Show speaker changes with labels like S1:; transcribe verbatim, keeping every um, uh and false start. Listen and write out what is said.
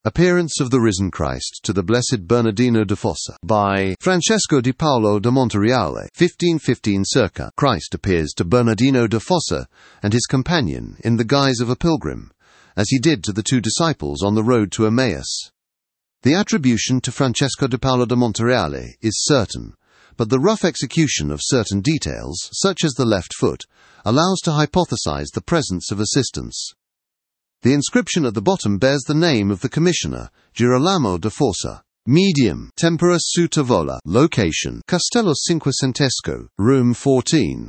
S1: Appearance of the Risen Christ to the Blessed Bernardino da Fossa by Francesco di Paolo da Montereale, fifteen fifteen circa. Christ appears to Bernardino da Fossa and his companion in the guise of a pilgrim, as he did to the two disciples on the road to Emmaus. The attribution to Francesco di Paolo da Montereale is certain, but the rough execution of certain details, such as the left foot, allows to hypothesize the presence of assistance. The inscription at the bottom bears the name of the commissioner, Girolamo da Fossa. Medium, Tempera su Tavola. Location, Castello Cinquecentesco, room fourteen.